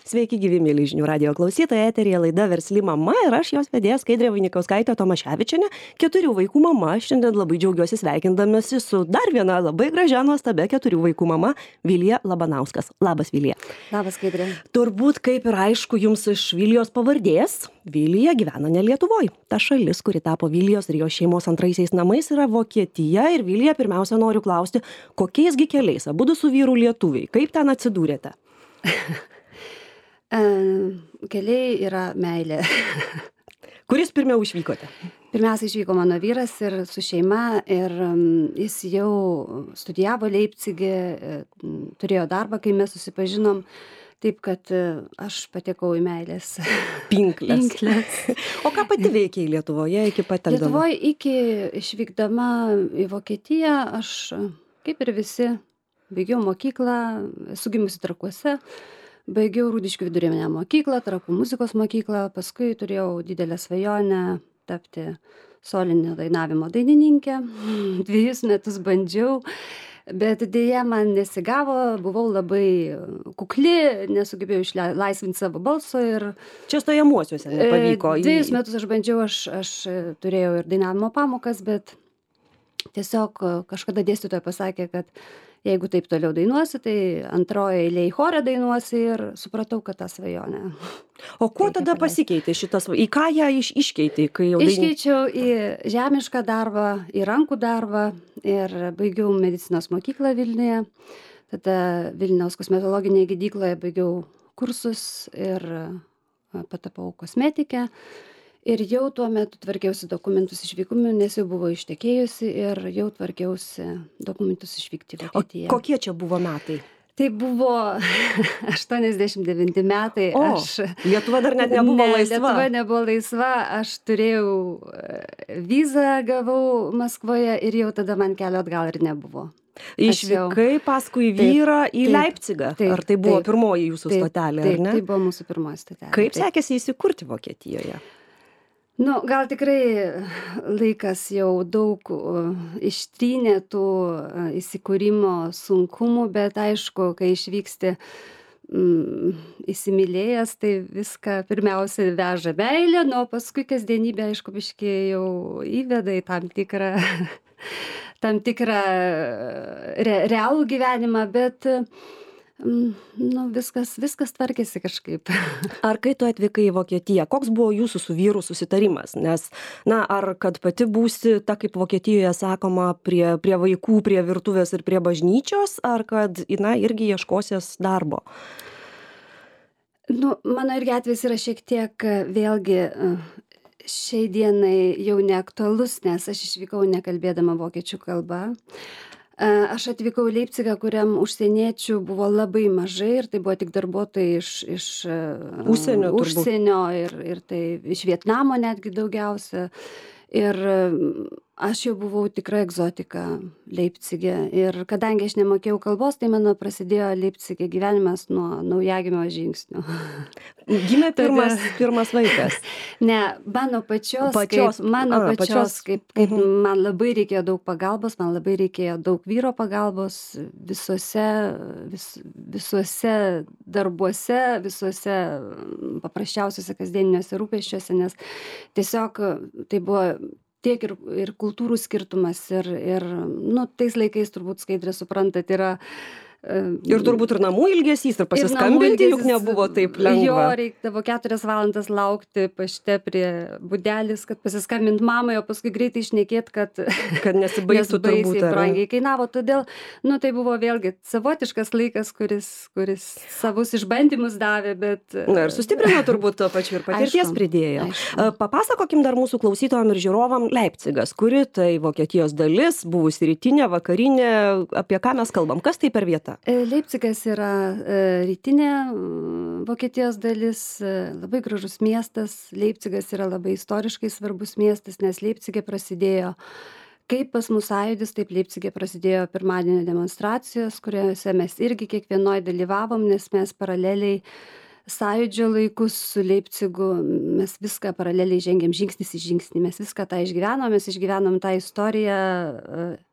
Sveiki gyvi, mėly žinių radijo klausytojai, eteryje laida Versli mama ir aš jos vedėja Skaidrė Vainikauskaitė Tomaševičienė, 4 vaikų mama. Šiandien labai džiaugiuosi sveikindamasi su dar viena labai gražia nuostabia 4 vaikų mama, Vilija Labanauskas. Labas, Vilija. Labas, Skaidrė. Turbūt, kaip ir aišku, jums iš Vilijos pavardės, Vilija gyvena ne Lietuvoje. Ta šalis, kuri tapo Vilijos ir jos šeimos antraisiais namais, yra Vokietija. Ir Vilija, pirmiausia, noriu klausti, kokiaisgi keliais abudu su vyru lietuviai, kaip ten atsidūrėte? Keliai yra meilė. Kuris pirmiau išvykote? Pirmiausia, išvyko mano vyras ir su šeima ir jis jau studijavo Leipcige, turėjo darbą, kai mes susipažinom, taip kad aš patekau į meilės Pinkles. O ką pati veikiai Lietuvoje iki patekdama? Lietuvoje iki išvykdama į Vokietiją, aš kaip ir visi baigiau mokyklą, esu gimusi Trakuose. Baigiau Rūdiškių vidurinę mokyklą, Trakų muzikos mokyklą, paskui turėjau didelę svajonę tapti solinio dainavimo dainininkė. 2 metus bandžiau, bet dėja man nesigavo, buvau labai kukli, nesugebėjau išlaisvinti savo balso ir... Čia stojamuosiuose nepavyko. 2 metus aš bandžiau, aš turėjau ir dainavimo pamokas, bet tiesiog kažkada dėstytoja pasakė, kad jeigu taip toliau dainuosi, tai antroje eilėje chore dainuosi ir supratau, kad tą svajonę. O kuo tada pasikeitė šitas, į ką ją iškeitė, kai jau Iškeičiau į žemišką darbą, į rankų darbą ir baigiau medicinos mokyklą Vilniuje. Tada Vilniaus kosmetologinėje gydykloje baigiau kursus ir patapau kosmetikę. Ir jau tuo metu tvarkiausi dokumentus išvykimui, nes jau buvau ištekėjusi ir jau tvarkiausi dokumentus išvykti į Vokietiją. O kokie čia buvo metai? Tai buvo 89 metai. Lietuva dar net nebuvo laisva. Lietuva nebuvo laisva. Aš turėjau vizą, gavau Maskvoje ir jau tada man kelio atgal ir nebuvo. Išvykai paskui vyrą į Leipcigą. Ar tai buvo pirmoji jūsų stotelė, ar ne? Tai buvo mūsų pirmoji stotelė. Kaip sekėsi įsikurti Vokietijoje? Gal tikrai laikas jau daug ištrynė tų įsikūrimo sunkumų, bet aišku, kai išvyksti įsimylėjęs, tai viską pirmiausia veža meilė, o paskui kasdienybė, aišku, biškį jau įveda į tam tikrą realų gyvenimą, bet viskas tvarkėsi kažkaip. Ar kai tu atvykai į Vokietiją, koks buvo jūsų su vyru susitarimas? Nes, ar kad pati būsi ta, kaip Vokietijoje sakoma, prie vaikų, prie virtuvės ir prie bažnyčios, ar kad, irgi ieškosies darbo? Mano irgi atvejis yra šiek tiek vėlgi šiai dienai jau neaktualus, nes aš išvykau nekalbėdama vokiečių kalbą. Aš atvykau į Leipcigą, kuriam užsieniečių buvo labai mažai ir tai buvo tik darbuotojai iš užsienio ir tai iš Vietnamo netgi daugiausia. Ir aš jau buvau tikra egzotika Leipcige. Ir kadangi aš nemokėjau kalbos, tai mano prasidėjo Leipcige gyvenimas nuo naujagimio žingsnių. Gimė pirmas vaikas? Ne, mano pačios, kaip man labai reikėjo daug pagalbos, man labai reikėjo daug vyro pagalbos visuose darbuose, visuose paprasčiausiuose kasdieniniuose rūpesčiuose, nes tiesiog tai buvo tiek ir kultūrų skirtumas ir tais laikais turbūt Skaidrė suprantat yra... Ir turbūt ir namų ilgesys, ir pasiskambinti juk nebuvo taip lengva. Jo, reikdavo 4 valandas laukti pašte prie būdelis, kad pasiskambint mamai, o paskui greitai išnekėt, kad nesibaigtų turbūt. Brangiai kainavo. Todėl, tai buvo vėlgi savotiškas laikas, kuris savus išbandymus davė, bet... Ir sustiprino turbūt to pačiu ir patirties pridėjo. Papasakokim dar mūsų klausytojam ir žiūrovam Leipcigas, kuri tai Vokietijos dalis, buvusi rytinė, vakarinė, apie ką mes kalbam, kas tai per vieta? Leipcigas yra rytinė Vokietijos dalis, labai gražus miestas. Leipcigas yra labai istoriškai svarbus miestas, nes Leipcige prasidėjo, kaip pas mus sąjūdis, taip Leipcige prasidėjo pirmadienio demonstracijos, kuriuose mes irgi kiekvienoj dalyvavom, nes mes paraleliai sąjūdžio laikus su Leipcigu, mes viską paraleliai žengėm žingsnis į žingsnį, mes viską tą išgyvenom, mes išgyvenom tą istoriją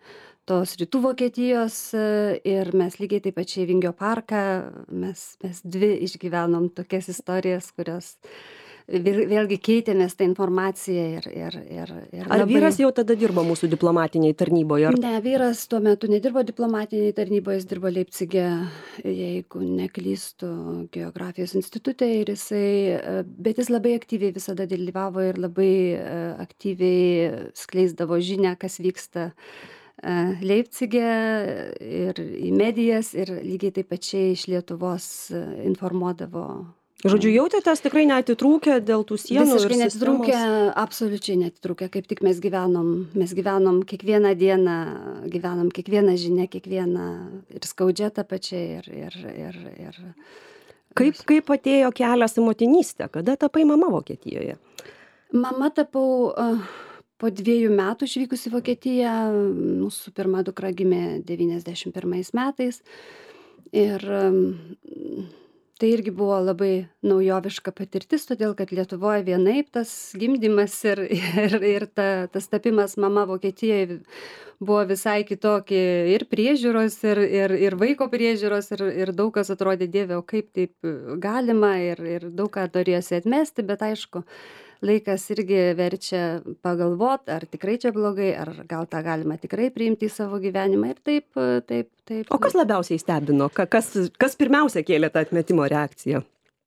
tos rytų Vokietijos ir mes lygiai taip pačiai Vingio parką, mes dvi išgyvenom tokias istorijas, kurios vėlgi keitėmės tą informaciją ir Ar vyras jau tada dirbo mūsų diplomatiniai tarnyboje? Ne, vyras tuo metu nedirbo diplomatiniai tarnyboje, jis dirbo Leipcige, jeigu neklystu, geografijos institute ir bet jis labai aktyviai visada dalyvavo ir labai aktyviai skleisdavo žinią, kas vyksta Leipcige ir į medijas ir lygiai taip pačiai iš Lietuvos informuodavo. Žodžiu, jautėtės tikrai neatitrūkę dėl tų sienų? Visiškai neatitrūkę, absoliučiai neatitrūkę, kaip tik mes gyvenom kiekvieną dieną, gyvenom kiekvieną žinią, kiekvieną ir skaudžią tą pačią ir. Kaip atėjo kelias į motinystę? Kada tapai mama Vokietijoje? Mama tapau po 2 metų išvykus į Vokietiją. Mūsų pirma dukra gimė 91 metais ir tai irgi buvo labai naujoviška patirtis, todėl kad Lietuvoje vienaip tas gimdymas ir tas tapimas mama Vokietijoje buvo visai kitokie ir priežiūros, ir vaiko priežiūros, ir daug kas atrodė, Dieve, o kaip taip galima, ir daug ką turėjosi atmesti, bet aišku, laikas irgi verčia pagalvot, ar tikrai čia blogai, ar gal tą galima tikrai priimti į savo gyvenimą ir taip. O kas labiausiai stebino? Kas pirmiausia kėlė tą atmetimo reakciją?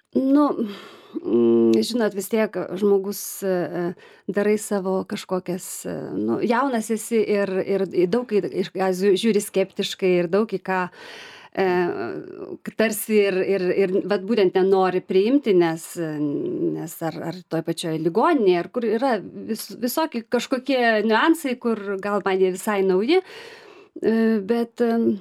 Žinot, vis tiek žmogus darai savo kažkokias, jaunas esi ir daug žiūri skeptiškai ir daug į ką tarsi ir vat būtent nenori priimti, nes ar toj pačioj ligoninėje, ar kur yra visokie kažkokie niuansai, kur gal man jie visai nauji, bet,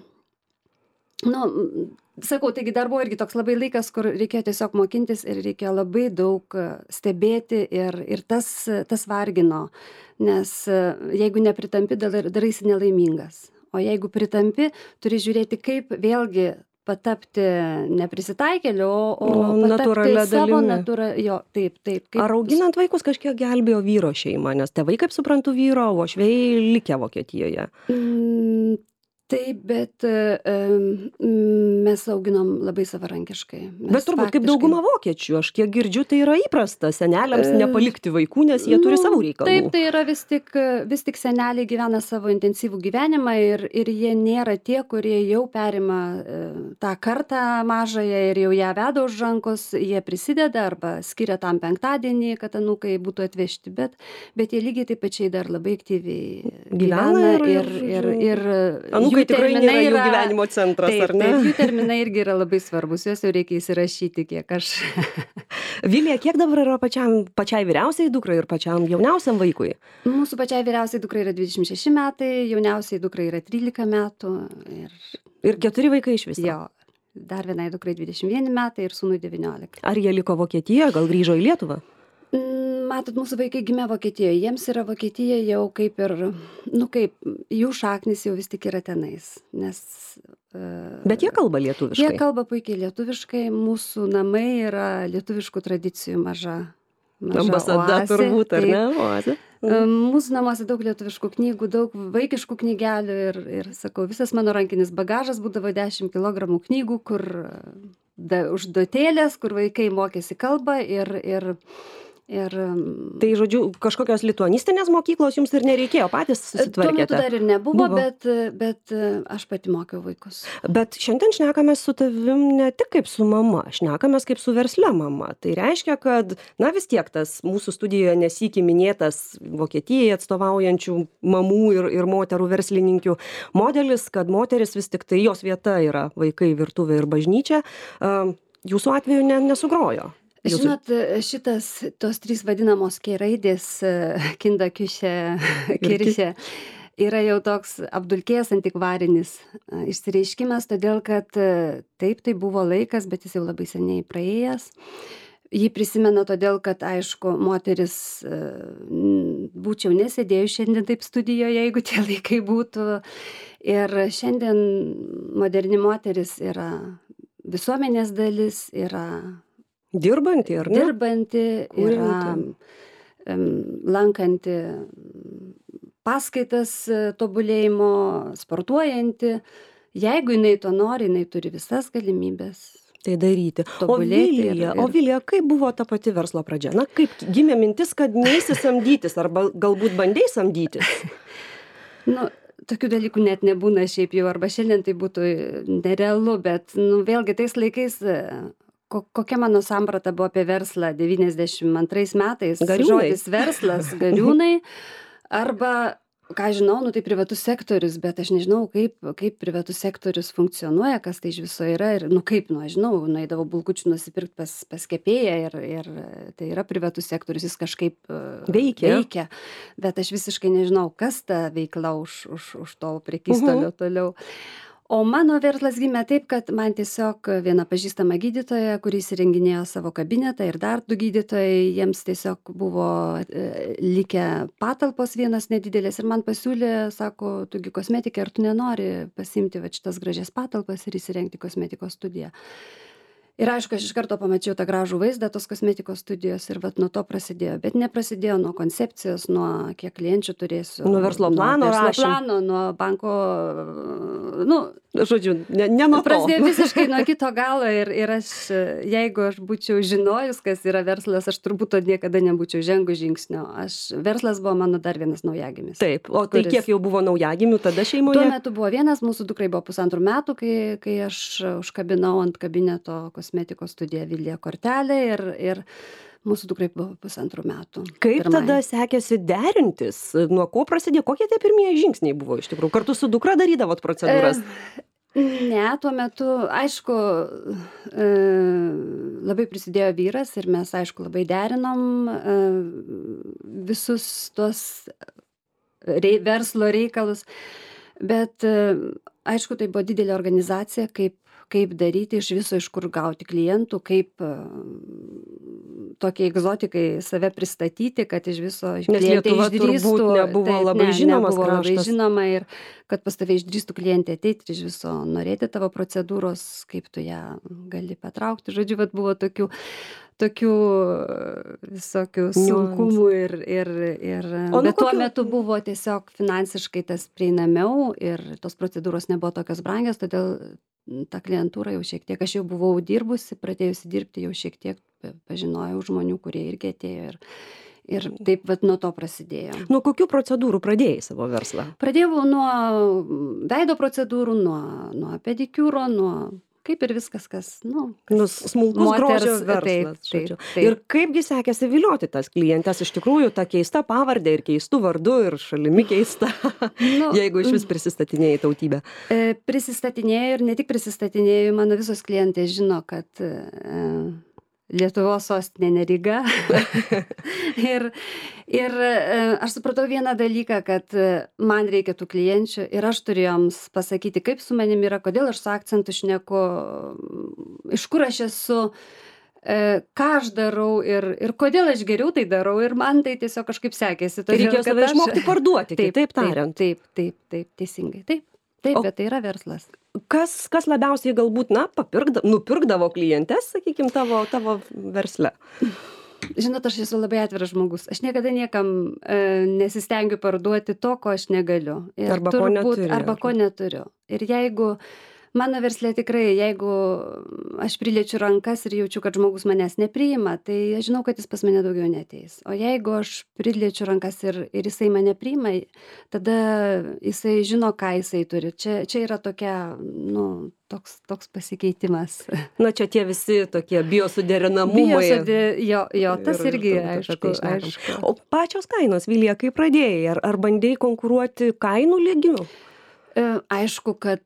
sakau, taigi dar buvo irgi toks labai laikas, kur reikėjo tiesiog mokintis ir reikėjo labai daug stebėti ir tas vargino, nes jeigu nepritampi, daraisi nelaimingas. O jeigu pritampi, turi žiūrėti, kaip vėlgi patapti neprisitaikėliu, o patapti savo natūrą. Taip. Ar auginant vaikus kažkiek gelbėjo vyro šeimą, nes tėvai, kaip suprantu, vyro uošviai likę Vokietijoje? Taip, bet mes auginom labai savarankiškai. Bet turbūt kaip dauguma vokiečių, aš kiek girdžiu, tai yra įprasta seneliams nepalikti vaikų, nes jie turi savų reikalų. Taip, tai yra vis tik seneliai gyvena savo intensyvų gyvenimą ir jie nėra tie, kurie jau perima tą kartą mažąją ir jau ją veda už rankos, jie prisideda arba skiria tam penktadienį, kad anūkai būtų atvežti, bet jie lygiai taip pačiai dar labai aktyviai gyvena ir anūkai tikrai nėra jų gyvenimo centras, ar ne? Taip, jų terminai irgi yra labai svarbus, juos jau reikia įsirašyti, kiek aš. Vilija, kiek dabar yra pačiai vyriausiai dukrai ir pačiam jauniausiam vaikui? Mūsų pačiai vyriausiai dukrai yra 26 metai, jauniausiai dukrai yra 13 metų. Ir 4 vaikai iš viso? Jo, dar vienai dukrai 21 metai ir sūnui 19. Ar jie liko Vokietijoje, gal grįžo į Lietuvą? Matot, mūsų vaikai gimė Vokietijoje, jiems yra Vokietija jau kaip ir, jų šaknis jau vis tik yra tenais, nes... Bet jie kalba lietuviškai? Jie kalba puikiai lietuviškai, mūsų namai yra lietuviškų tradicijų maža ambasada oazė, turbūt, ar ne? Oazė? Mūsų namuose daug lietuviškų knygų, daug vaikiškų knygelių ir sakau, visas mano rankinis bagažas būdavo 10 kg knygų, kur užduotėlės, kur vaikai mokėsi kalbą ir Tai, žodžiu, kažkokios lituanistinės mokyklos jums ir nereikėjo, patys susitvarkėte? Tuo metu dar ir nebuvo, bet aš pati mokiau vaikus. Bet šiandien šnekamės su tavim ne tik kaip su mama, šnekamės kaip su versle mama. Tai reiškia, kad, vis tiek tas mūsų studijoje nesykį minėtas Vokietijai atstovaujančių mamų ir moterų verslininkių modelis, kad moteris vis tik tai jos vieta yra vaikai, virtuvė ir bažnyčia, jūsų atveju nesugrojo. Žinot, tos 3 vadinamos K-raidės, Kinder, Küche, Kirche, yra jau toks apdulkėjęs antikvarinis išsireiškimas, todėl kad taip, tai buvo laikas, bet jis jau labai seniai praėjęs. Jį prisimena todėl, kad, aišku, moteris būčiau nesėdėjus šiandien taip studijoje, jeigu tie laikai būtų. Ir šiandien moderni moteris yra visuomenės dalis, yra dirbanti, ar ne? Dirbanti, yra lankanti paskaitas tobulėjimo, sportuojanti. Jeigu jinai to nori, jinai turi visas galimybės tai daryti. tobulėti. O Vilija, kaip buvo ta pati verslo pradžia? Na, kaip gimė mintis, kad neisi samdytis, arba galbūt bandei samdytis? Nu, tokių dalykų net nebūna šiaip jau, arba šiandien tai būtų nerealu, bet vėlgi tais laikais, kokia mano samprata buvo apie verslą 92 metais, Gariūnai. žodis verslas, gariūnai, arba, ką žinau, tai privatus sektorius, bet aš nežinau, kaip privatus sektorius funkcionuoja, kas tai iš viso yra ir, kaip, aš žinau, nueidavau bulkučių nusipirkti pas kepėją ir tai yra privatus sektorius, jis kažkaip veikia, bet aš visiškai nežinau, kas ta veikla už to prekystolio toliau. O mano verslas gimė taip, kad man tiesiog viena pažįstama gydytoja, kuris įrenginėjo savo kabinetą, ir dar 2 gydytojai, jiems tiesiog buvo likę patalpos vienas nedidelės ir man pasiūlė, sako, tugi kosmetikė, ar tu nenori pasiimti šitas gražias patalpas ir įsirengti kosmetikos studiją. Ir aišku, aš iš karto pamačiau tą gražų vaizdą tos kosmetikos studijos ir nuo to prasidėjo. Bet neprasidėjo nuo koncepcijos, nuo kiek klienčių turėsiu. Nuo verslo plano rašymo. Nuo banko, žodžiu, ne nuo to. Prasidėjo visiškai nuo kito galo ir aš, jeigu aš būčiau žinojus, kas yra verslas, aš turbūt to niekada nebūčiau žengus žingsnio. Verslas buvo mano dar vienas naujagimis. Taip, o tai kiek jau buvo naujagimių tada šeimoje? Tuo metu buvo vienas, mūsų dukrai buvo 1,5 metų, kai aš užkabinau ant kabineto kosmetikos studiją Vilija kortelę ir mūsų dukrai buvo 1,5 metų. Kaip tada sekėsi derintis? Nuo ko prasidėjo? Kokie tie pirmieji žingsniai buvo iš tikrųjų? Kartu su dukra darydavot procedūras? Ne, tuo metu, aišku, labai prisidėjo vyras ir mes, aišku, labai derinom visus tos verslo reikalus, bet, aišku, tai buvo didelė organizacija, kaip daryti iš viso, iš kur gauti klientų, kaip tokie egzotikai save pristatyti, kad iš viso klientai išdrįstų. Nebuvo labai žinomas kraštas. Labai žinoma ir kad pas tave išdrįstų klientai ateiti ir iš viso norėti tavo procedūros, kaip tu ją gali patraukti. Žodžiu, buvo tokių visokių sunkumų bet tuo metu buvo tiesiog finansiškai tas prieinamiau ir tos procedūros nebuvo tokios brangios, todėl ta klientūra jau šiek tiek, aš jau buvau dirbusi, pradėjusi dirbti, jau šiek tiek pažinojau žmonių, kurie irgi atėjo ir taip nuo to prasidėjo. Nuo kokių procedūrų pradėjai savo verslą? Pradėjau nuo veido procedūrų, nuo pedikiūro, kaip ir viskas, kas, smulkus grožio verslas. Taip. Ir kaipgi sekėsi vilioti tas klientes, iš tikrųjų, ta keista pavardė ir keistų vardu ir šalimi keista, jeigu iš vis prisistatinėjai tautybę. Prisistatinėjau ir ne tik prisistatinėjau, mano visos klientės žino, kad Lietuvos sostinė ne Ryga. ir aš supratau vieną dalyką, kad man reikia tų klienčių ir aš turiu joms pasakyti, kaip su manim yra, kodėl aš su akcentu šneku, iš kur aš esu, ką aš darau ir kodėl aš geriau tai darau ir man tai tiesiog kažkaip sekėsi. Reikėjo save išmokti parduoti, taip tariant. Taip, teisingai, taip, bet tai yra verslas. Kas labiausiai galbūt, nupirkdavo klientes, sakykime, tavo versle? Žinot, aš esu labai atviras žmogus. Aš niekada niekam nesistengiu parduoti to, ko aš negaliu. Arba ko neturiu. Ir jeigu mano versle tikrai, jeigu aš priliečiu rankas ir jaučiu, kad žmogus manęs nepriima, tai aš žinau, kad jis pas mane daugiau neateis. O jeigu aš priliečiu rankas ir jisai mane priima, tada jisai žino, ką jisai turi. Čia yra tokia, toks pasikeitimas. Čia tie visi tokie biosuderinamukai. Jo, tas irgi, aišku. O pačios kainos, Vilija, kai pradėjai, ar bandėjai konkuruoti kainų lygiu? Aišku, kad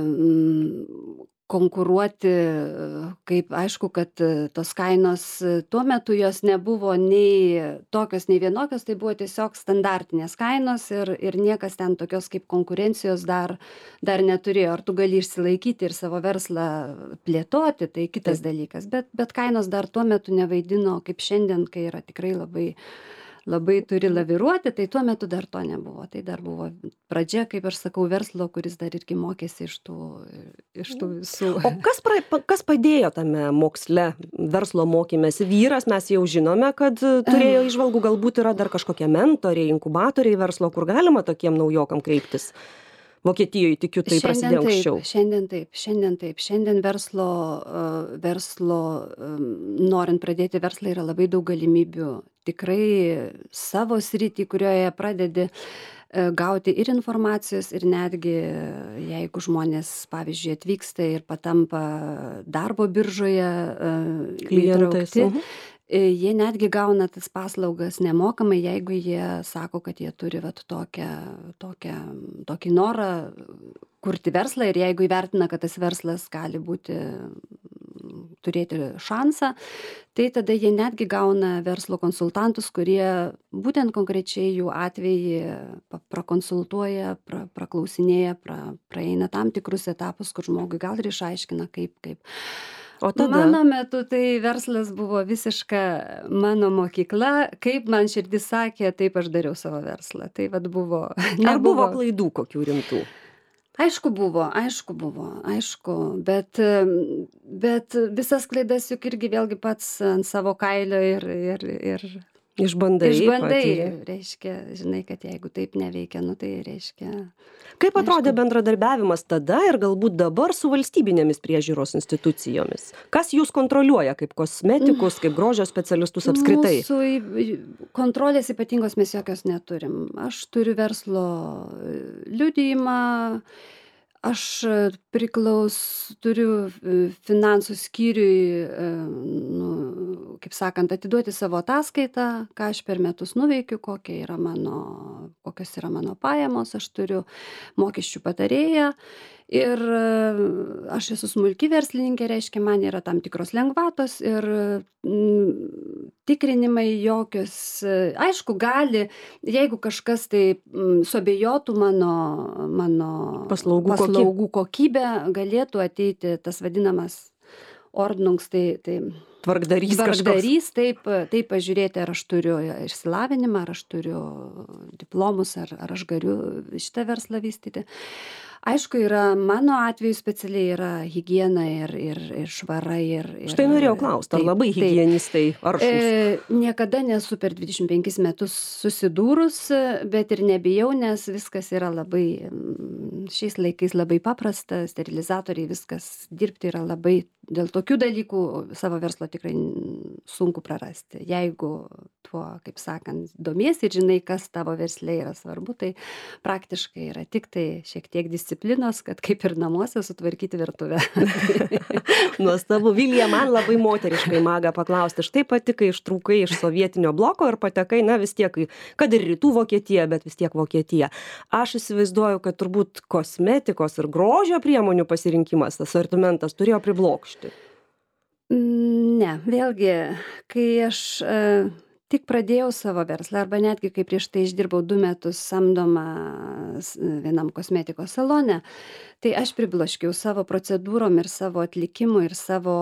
konkuruoti, aišku, kad tos kainos tuo metu jos nebuvo nei tokios, nei vienokios, tai buvo tiesiog standartinės kainos ir niekas ten tokios kaip konkurencijos dar neturėjo. Ar tu gali išsilaikyti ir savo verslą plėtoti, tai kitas dalykas. Bet kainos dar tuo metu nevaidino kaip šiandien, kai yra tikrai labai labai turi laviruoti, tai tuo metu dar to nebuvo. Tai dar buvo pradžia, kaip aš sakau, verslo, kuris dar irgi mokėsi iš tų visų. O kas padėjo tame moksle, verslo mokymėsi? Vyras, mes jau žinome, kad turėjo įžvalgų, galbūt yra dar kažkokie mentoriai, inkubatoriai verslo, kur galima tokiem naujokam kreiptis. Vokietijoje, tikiu, tai prasidėjo anksčiau. Šiandien taip. Šiandien verslo, norint pradėti verslą, yra labai daug galimybių. Tikrai savo sritį, kurioje pradedi gauti ir informacijos, ir netgi jeigu žmonės, pavyzdžiui, atvyksta ir patampa darbo biržoje Klientais. įtraukti, jie netgi gauna tas paslaugas nemokamai, jeigu jie sako, kad jie turi tokį norą kurti verslą ir jeigu įvertina, kad tas verslas gali turėti šansą, tai tada jie netgi gauna verslo konsultantus, kurie būtent konkrečiai jų atvejį prakonsultuoja, praklausinėja, praeina tam tikrus etapus, kur žmogui gal ir išaiškina, kaip. O tada? Mano metu tai verslas buvo visiška mano mokykla, kaip man širdis sakė, taip aš dariau savo verslą. Tai vat buvo. Ar buvo klaidų kokių rimtų? Aišku buvo, bet visas klaidas juk irgi vėlgi pats ant savo kailio ir Išbandai, reiškia, žinai, kad jeigu taip neveikia, tai reiškia. Kaip atrodė bendradarbiavimas tada ir galbūt dabar su valstybinėmis priežiūros institucijomis? Kas jūs kontroliuoja kaip kosmetikus, kaip grožio specialistus apskritai? Mūsų kontrolės ypatingos mes jokios neturim. Aš turiu verslo liudijimą, aš turiu finansų skyriui, kaip sakant, atiduoti savo ataskaitą, ką aš per metus nuveikiu, kokios yra mano pajamos, aš turiu mokesčių patarėją ir aš esu smulki verslininkė, reiškia, man yra tam tikros lengvatos ir tikrinimai jokios. Aišku, gali, jeigu kažkas tai suabejotų mano paslaugų kokybę, galėtų ateiti tas vadinamas ordnungs, tai Tvarkdarys, taip pažiūrėti, ar aš turiu išsilavinimą, ar aš turiu diplomus, ar aš galiu šitą verslą vystyti. Aišku, mano atveju specialiai yra higiena ir švara. Štai norėjau klausti, ar labai higienistai aršūs? Niekada nesu per 25 metus susidūrus, bet ir nebijau, nes viskas yra šiais laikais labai paprasta, sterilizatoriai, viskas dirbti yra labai, dėl tokių dalykų savo verslo tikrai sunku prarasti. Jeigu tuo, kaip sakant, domiesi ir žinai, kas tavo versle yra svarbu, tai praktiškai yra tik tai šiek tiek disciplinos, kad kaip ir namuose sutvarkyti virtuvę. Nuostabu. Vilija, man labai moteriškai maga paklausti. Štai pati, kai ištrūkai iš sovietinio bloko ir patekai, vis tiek, kad ir rytų Vokietija, bet vis tiek Vokietija. Aš įsivaizduoju, kad turbūt kosmetikos ir grožio priemonių pasirinkimas, asortimentas turėjo priblokšti. Ne, vėlgi, kai aš tik pradėjau savo verslą, arba netgi kai prieš tai išdirbau 2 metus samdoma vienam kosmetikos salone, tai aš pribloškiau savo procedūrom ir savo atlikimu ir savo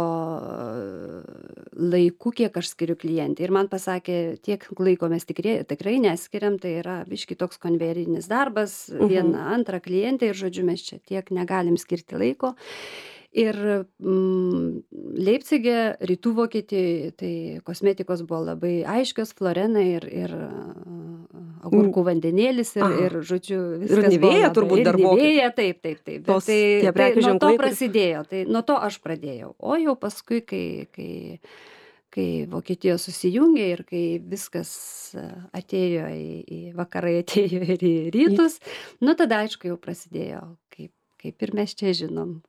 laiku, kiek aš skiriu klientai. Ir man pasakė, tiek laiko mes tikrai neskiriam, tai yra biški toks konvejerinis darbas, viena, antra klientė ir žodžiu mes čia tiek negalim skirti laiko. Ir Leipcige, rytų Vokietijoje, tai kosmetikos buvo labai aiškios, Florena ir agurkų vandenėlis ir žodžiu, viskas ir Nivėja turbūt dar buvo. Nivėja, taip. Tai nuo to prasidėjo, tai nuo to aš pradėjau. O jau paskui, kai Vokietija susijungė ir kai viskas atėjo į vakarai, atėjo ir į rytus, tada aišku jau prasidėjo, kaip ir mes čia žinom,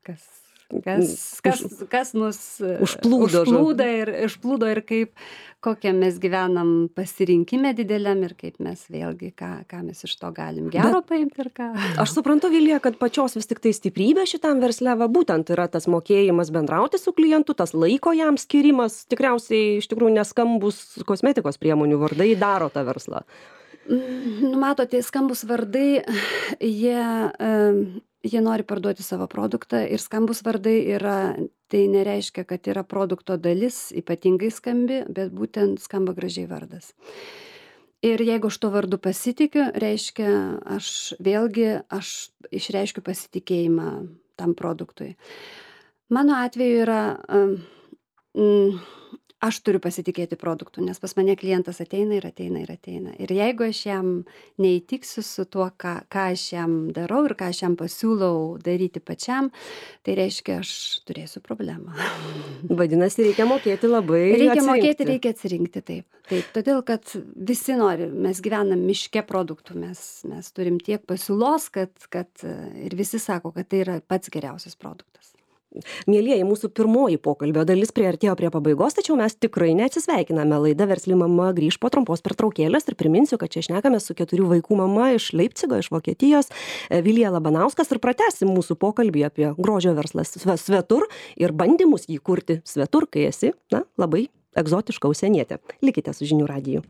kas mus užplūdo ir kokią mes gyvenam pasirinkime dideliam ir kaip mes vėlgi, ką mes iš to galim gero paimti ir ką. Aš suprantu, Vilija, kad pačios vis tik tai stiprybė šitam versle, būtent yra tas mokėjimas bendrauti su klientu, tas laiko jam skirimas, tikriausiai iš tikrųjų neskambus kosmetikos priemonių vardai daro tą verslą. Matote, skambus vardai, jie nori parduoti savo produktą ir skambus vardai tai nereiškia, kad yra produkto dalis ypatingai skambi, bet būtent skamba gražiai vardas. Ir jeigu aš tuo vardu pasitikiu, reiškia, aš išreiškiu pasitikėjimą tam produktui. Mano atveju yra, aš turiu pasitikėti produktu, nes pas mane klientas ateina ir ateina ir ateina. Ir jeigu aš jam neįtiksiu su tuo, ką aš jam darau ir ką aš jam pasiūlau daryti pačiam, tai reiškia, aš turėsiu problemą. Vadinasi, reikia mokėti labai atsirinkti. Reikia atsirinkti, taip. Todėl, kad visi nori, mes gyvenam miške produktų, mes turim tiek pasiūlos, kad ir visi sako, kad tai yra pats geriausias produktas. Mielieji, mūsų pirmoji pokalbio dalis priartėjo prie pabaigos, tačiau mes tikrai neatsisveikiname. Laida Versli mama grįš po trumpos pertraukėlės ir priminsiu, kad čia šnekame su 4 vaikų mama iš Leipcigo, iš Vokietijos, Vilija Labanauskas, ir pratęsim mūsų pokalbį apie grožio verslą svetur ir bandymus jį kurti svetur, kai esi, labai egzotiška užsienietė. Likite su Žinių radiju.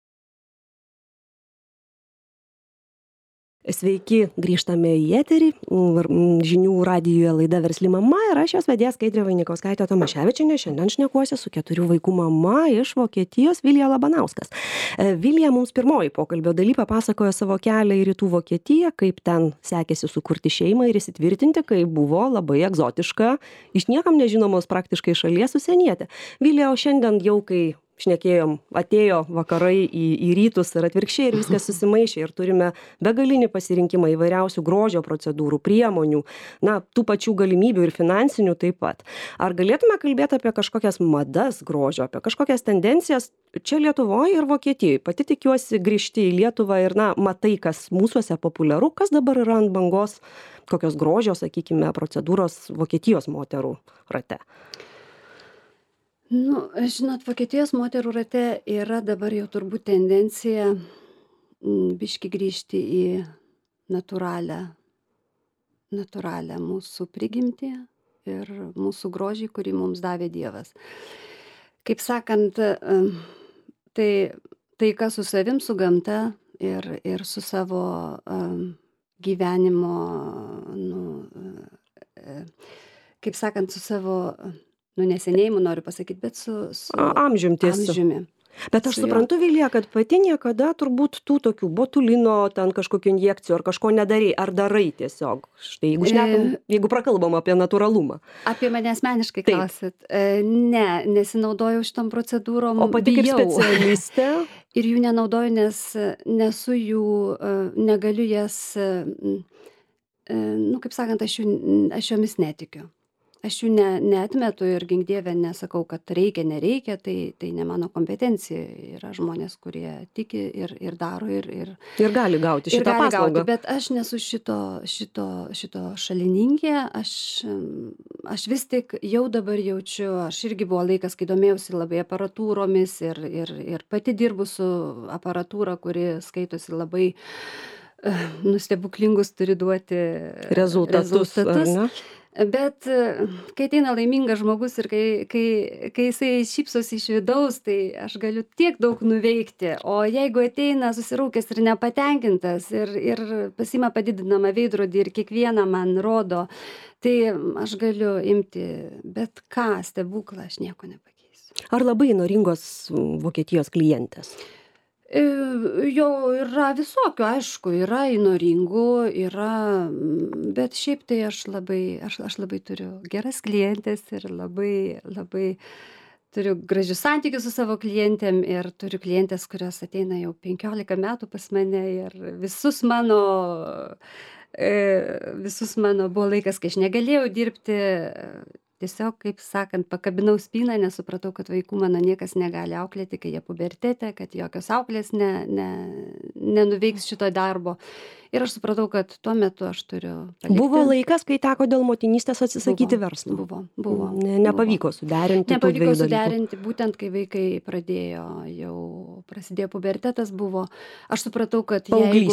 Sveiki, grįžtame į eterį. Žinių radijuje laida Versli mama ir aš jos vedėja Skaidrė Vainikauskaitė Tomaševičienė. Šiandien šnekuosi su 4 vaikų mama iš Vokietijos, Vilija Labanauskas. Vilija mums pirmoji pokalbio daly papasakojo savo kelią į rytų Vokietiją, kaip ten sekėsi sukurti šeimą ir įsitvirtinti, kai buvo labai egzotiška, iš niekam nežinomos praktiškai šalies užsienietė. Vilija, o šiandien jau kai šnekėjom, atėjo vakarai į rytus ir atvirkščiai ir viskas susimaišė ir turime begalinį pasirinkimą įvairiausių grožio procedūrų, priemonių, tų pačių galimybių ir finansinių taip pat. Ar galėtume kalbėti apie kažkokias madas grožio, apie kažkokias tendencijas čia Lietuvoje ir Vokietijoje? Pati tikiuosi grįžti į Lietuvą ir matai, kas mūsuose populiaru, kas dabar yra ant bangos, kokios grožio, sakykime, procedūros Vokietijos moterų rate. Žinot, Vokietijos moterų rate yra dabar jau turbūt tendencija biški grįžti į natūralią mūsų prigimtį ir mūsų grožį, kurį mums davė Dievas. Kaip sakant, tai kas su savim, su gamta ir su savo gyvenimo, kaip sakant, su savo nesenėjimu noriu pasakyti, bet su amžiumi. Bet aš suprantu, Vilija, kad pati niekada turbūt tų tokių botulino, ten kažkokių injekcijų ar kažko nedarai, ar darai tiesiog. Štai, jeigu prakalbam apie natūralumą. Apie mane asmeniškai klausit. Ne, nesinaudojau šitom procedūrom. O pati kaip specialistė? Ir jų nenaudoju, nes nesu jų, negaliu jas, kaip sakant, aš jomis netikiu. Aš jų neatmetu ir gink Dieve nesakau, kad reikia, nereikia, tai ne mano kompetencija. Yra žmonės, kurie tiki ir daro ir gali gauti šitą paslaugą. Bet aš nesu šito šalininkė, aš vis tik jau dabar jaučiu, aš irgi buvo laikas, kai domėjausi labai aparatūromis ir pati dirbu su aparatūra, kuri skaitosi labai stebuklingus turi duoti rezultatus. Bet kai ateina laimingas žmogus ir kai jisai šypsosi iš vidaus, tai aš galiu tiek daug nuveikti. O jeigu ateina susiraukęs ir nepatenkintas ir pasima padidinamą veidrodį ir kiekvieną man rodo, tai aš galiu imti bet ką, stebuklą, aš nieko nepakeisiu. Ar labai įnoringos Vokietijos klientės? Jo yra visokių, aišku, yra įnoringų, bet šiaip tai aš labai turiu geras klientės ir labai turiu gražius santykius su savo klientėm ir turiu klientės, kurios ateina jau 15 metų pas mane ir visus mano buvo laikas, kai aš negalėjau dirbti. Tiesiog, kaip sakant, pakabinau spyną, nesupratau, kad vaikų mano niekas negali auklėti, kai jie pubertete, kad jokios auklės nenuveiks šito darbo. Ir aš supratau, kad tuo metu aš turiu palikti. Buvo laikas, kai teko dėl motinystės atsisakyti verslo? Buvo. Nepavyko suderinti tų dviejų dalykų? Nepavyko suderinti, būtent kai vaikai prasidėjo pubertetas buvo. Aš supratau, kad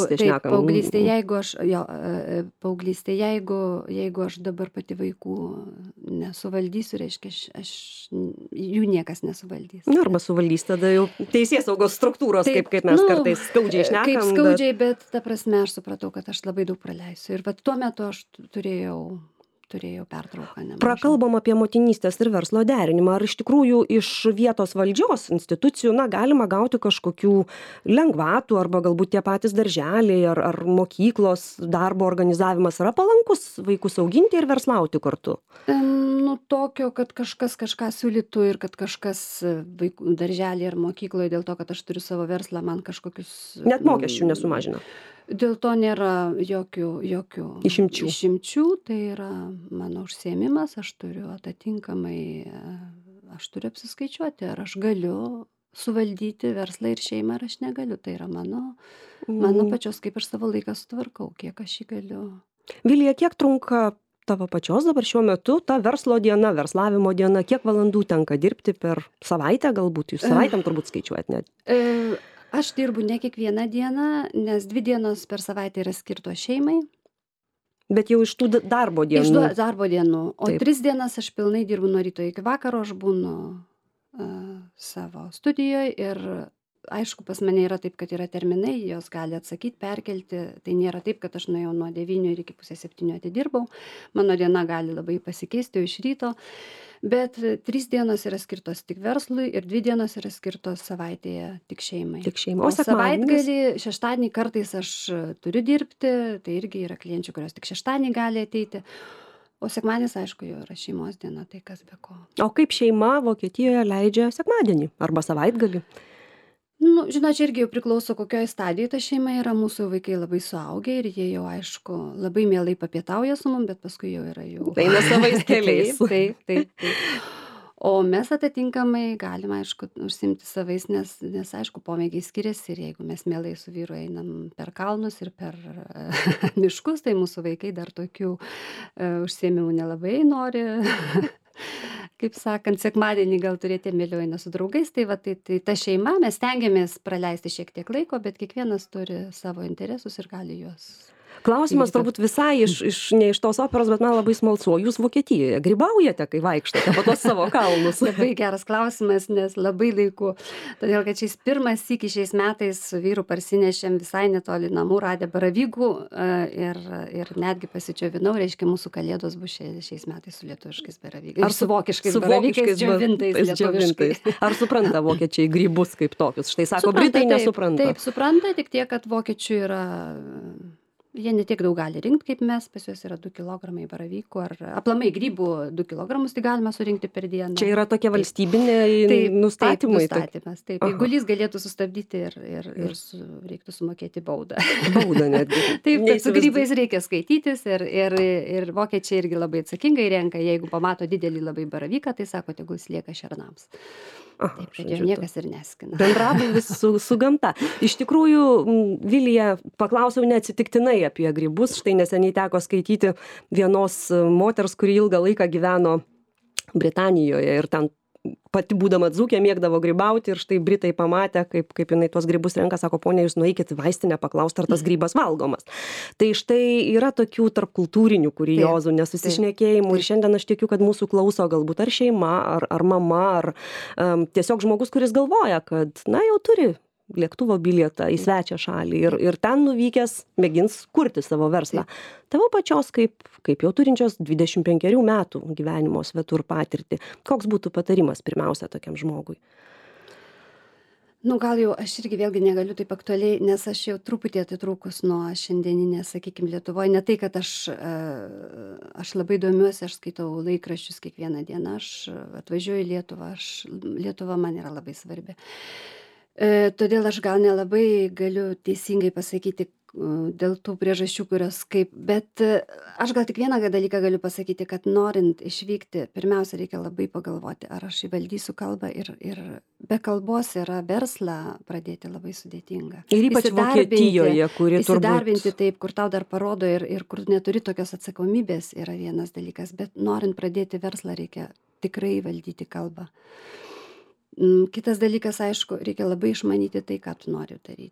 jeigu aš dabar pati vaikų nesuvaldysiu, reiškia, jų niekas nesuvaldys. Arba suvaldys tada jau teisėsaugos struktūros, kaip mes kartais skaudžiai šnekam. Kaip skaudžiai, bet ta prasme aš supratau, kad aš labai daug praleisiu. Ir tuo metu aš turėjau turėjau pertrauką nemažą. Prakalbam apie motinystės ir verslo derinimą. Ar iš tikrųjų iš vietos valdžios institucijų galima gauti kažkokių lengvatų arba galbūt tie patys darželiai ar mokyklos darbo organizavimas yra palankus vaikus auginti ir verslauti kartu? Tokio, kad kažkas kažką siūlytų ir kad kažkas vaikų darželį ar mokykloje dėl to, kad aš turiu savo verslą, man kažkokius... Net mokesčių nesumažina. Dėl to nėra jokių išimčių, tai yra mano užsiėmimas, aš turiu atitinkamai, aš turiu apsiskaičiuoti, ar aš galiu suvaldyti verslą ir šeimą, ar aš negaliu. Tai yra mano pačios, kaip aš savo laiką sutvarkau, kiek aš jį galiu. Vilija, kiek trunka tavo pačios dabar šiuo metu ta verslo diena, verslavimo diena, kiek valandų tenka dirbti per savaitę, galbūt jūs savaitėm turbūt skaičiuojat net? Aš dirbu ne kiekvieną dieną, nes 2 dienos per savaitę yra skirtos šeimai. Bet jau iš tų darbo dienų? Iš darbo dienų. O 3 dienas aš pilnai dirbu nuo ryto iki vakaro, aš būnu savo studijoje ir aišku, pas mane yra taip, kad yra terminai, jos gali atsakyti, perkelti. Tai nėra taip, kad aš nuėjau nuo 9 ir iki pusės 7 atidirbau. Mano diena gali labai pasikeisti jau iš ryto. Bet 3 dienos yra skirtos tik verslui ir 2 dienos yra skirtos savaitėje tik šeimai. O savaitgalį, šeštadienį kartais aš turiu dirbti, tai irgi yra klienčių, kurios tik šeštadienį gali ateiti. O sekmadienis, aišku, jau yra šeimos diena, tai kas be ko. O kaip šeima Vokietijoje leidžia sekmadienį arba savaitgalį? Žinot, čia irgi jau priklauso, kokioje stadijoje ta šeima yra. Mūsų vaikai labai suaugę ir jie jau, aišku, labai mielai papietauja su mum, bet paskui jau yra jau... Eina savais keliais. Taip. O mes atitinkamai galime, aišku, užsiimti savais, nes aišku, pomėgiai skiriasi ir jeigu mes mielai su vyru einam per kalnus ir per miškus, tai mūsų vaikai dar tokių užsiėmimų nelabai nori. Kaip sakant, sekmadienį gal turėti mieliau eina su draugais, tai ta šeima, mes stengiamės praleisti šiek tiek laiko, bet kiekvienas turi savo interesus ir gali juos... Klausimas turbūt visai ne iš tos operos, bet man labai smalsu. Jūs Vokietijoje grybaujate, kai vaikštate po tos savo kalnus? Labai geras klausimas, nes labai laiku. Todėl, kad šiais metais su vyru parsinešėm visai netoli namų, radę baravykų ir netgi pasidžiovinau, reiškia, mūsų kalėdos bus šiais metais su lietuviškais baravykais. Ar su vokiškais baravykais džiovintais lietuviškai. Ar supranta vokiečiai grybus kaip tokius? Štai sako, Britai nesupranta. Taip, supranta, tik tiek, kad vokiečių yra... Jie netiek daug gali rinkti, kaip mes, pas juos yra 2 kilogramai baravykų, ar aplamai grybų 2 kilogramus, tai galima surinkti per dieną. Čia yra tokie valstybiniai nustatymai. Taip, nustatymas. Taip, eigulys galėtų sustabdyti ir reiktų sumokėti baudą. Baudą netgi. Taip, su grybais reikia skaitytis ir vokiečiai irgi labai atsakingai renka, jeigu pamato didelį labai baravyką, tai sako, tegul jis lieka šernams. Taip, bet jo niekas ir neskina. Bendrabūvis su gamta. Iš tikrųjų, Vilija, paklausiau neatsitiktinai apie grybus. Štai neseniai teko skaityti vienos moters, kuri ilgą laiką gyveno Britanijoje ir ten pati būdama dzūkė mėgdavo grybauti ir štai Britai pamatė, kaip jinai tuos grybus renka, sako, ponia, jūs nueikit į vaistinę paklausti, ar tas grybas valgomas. Tai štai yra tokių tarpkultūrinių kuriozų, nesusišnekėjimų ir šiandien aš tikiu, kad mūsų klauso galbūt ar šeima, ar mama, ar tiesiog žmogus, kuris galvoja, kad, jau turi lėktuvo bilietą į svečią šalį ir ten nuvykęs mėgins kurti savo verslą. Tavo pačios, kaip jau turinčios 25 metų gyvenimo svetur patirtį, koks būtų patarimas pirmiausia tokiam žmogui? Gal jau aš irgi vėlgi negaliu taip aktualiai, nes aš jau truputį atitrūkus nuo šiandieninės, sakykime, Lietuvoje. Ne tai, kad aš labai domiuosi, aš skaitau laikraščius kiekvieną dieną, aš atvažiuoju į Lietuvą, Lietuva man yra labai svarbi. Todėl aš gal nelabai galiu teisingai pasakyti dėl tų priežasčių, kurios bet aš gal tik vieną dalyką galiu pasakyti, kad norint išvykti, pirmiausia, reikia labai pagalvoti, ar aš įvaldysiu kalbą ir be kalbos yra verslą pradėti labai sudėtinga. Ir ypač Vokietijoje, kuri turbūt... Įsidarbinti taip, kur tau dar parodo ir kur neturi tokios atsakomybės yra vienas dalykas, bet norint pradėti verslą reikia tikrai valdyti kalbą. Kitas dalykas, aišku, reikia labai išmanyti tai, ką tu nori daryti.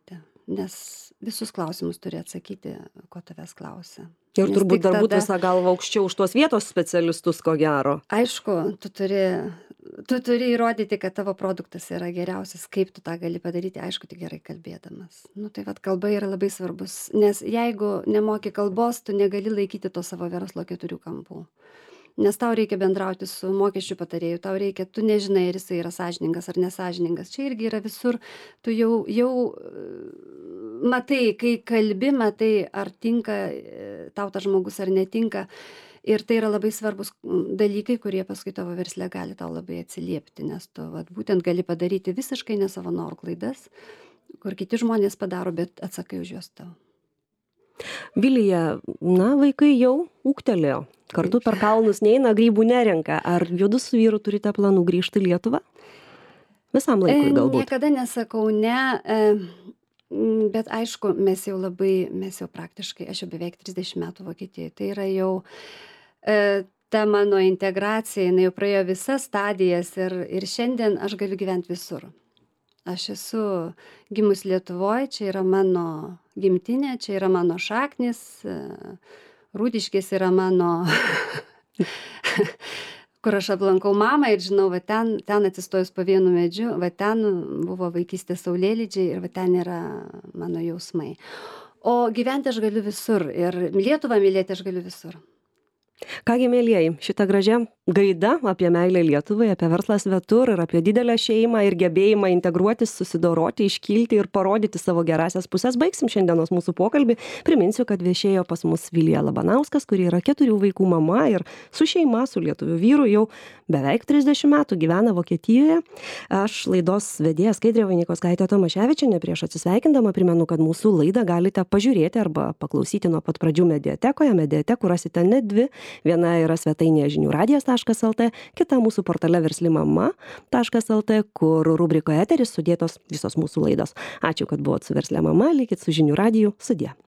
nes visus klausimus turi atsakyti, ko tavęs klausia. Ir Nes turbūt tik dar būt tada- visą galvą aukščiau už tuos vietos specialistus, ko gero. Aišku, tu turi įrodyti, kad tavo produktas yra geriausias, kaip tu tą gali padaryti, aišku, tik gerai kalbėdamas. Nu, tai vat kalba yra labai svarbus, nes jeigu nemoki kalbos, tu negali laikyti to savo verslo 4 kampų. Nes tau reikia bendrauti su mokesčių patarėju, tu nežinai, ar jisai yra sąžiningas ar nesąžiningas. Čia irgi yra visur, tu jau matai, kai kalbi, matai, ar tinka tau tas žmogus ar netinka. Ir tai yra labai svarbus dalykai, kurie paskui tavo versle gali tau labai atsiliepti, nes tu būtent gali padaryti visiškai ne savo norų klaidas, kur kiti žmonės padaro, bet atsakai už juos tau. Vilija, vaikai jau ūgtelėjo. Kartu per kalnus neina, grybų nerenka. Ar judu su vyru turite planų grįžti į Lietuvą? Visam laikui galbūt. Niekada nesakau ne, bet aišku, mes jau praktiškai, aš jau beveik 30 metų Vokietijoje. Tai yra jau ta mano integracija, jinai jau praėjo visas stadijas ir šiandien aš galiu gyventi visur. Aš esu gimus Lietuvoje, čia yra mano gimtinė, čia yra mano šaknis, Rūdiškės yra mano, kur aš aplankau mamą ir žinau, va ten atsistojus po vienu medžiu, va ten buvo vaikystės saulėlydžiai ir va ten yra mano jausmai. O gyventi aš galiu visur ir Lietuvą mylėti aš galiu visur. Kągi, mielieji, šitą gražią gaidą apie meilę Lietuvai, apie verslą svetur ir apie didelę šeimą ir gebėjimą integruotis, susidoroti, iškilti ir parodyti savo gerasias pusės baigsim šiandienos mūsų pokalbį. Priminsiu, kad viešėjo pas mus Vilija Labanauskas, kuri yra 4 vaikų mama ir su šeima, su lietuviu vyru jau beveik 30 metų gyvena Vokietijoje. Aš laidos vedėja Skaidrė Vainikoskaitė Tomaševičienė prieš atsisveikindama primenu, kad mūsų laidą galite pažiūrėti arba paklausyti nuo pat pradžių mediatekoje. Mediatekų rasite net 2. Viena yra svetainėje žiniųradijas.lt, kita mūsų portale verslimama.lt, kur rubrikoje eteris sudėtos visos mūsų laidos. Ačiū, kad buvot su Verslia mama, likit su Žinių radiju, sudie.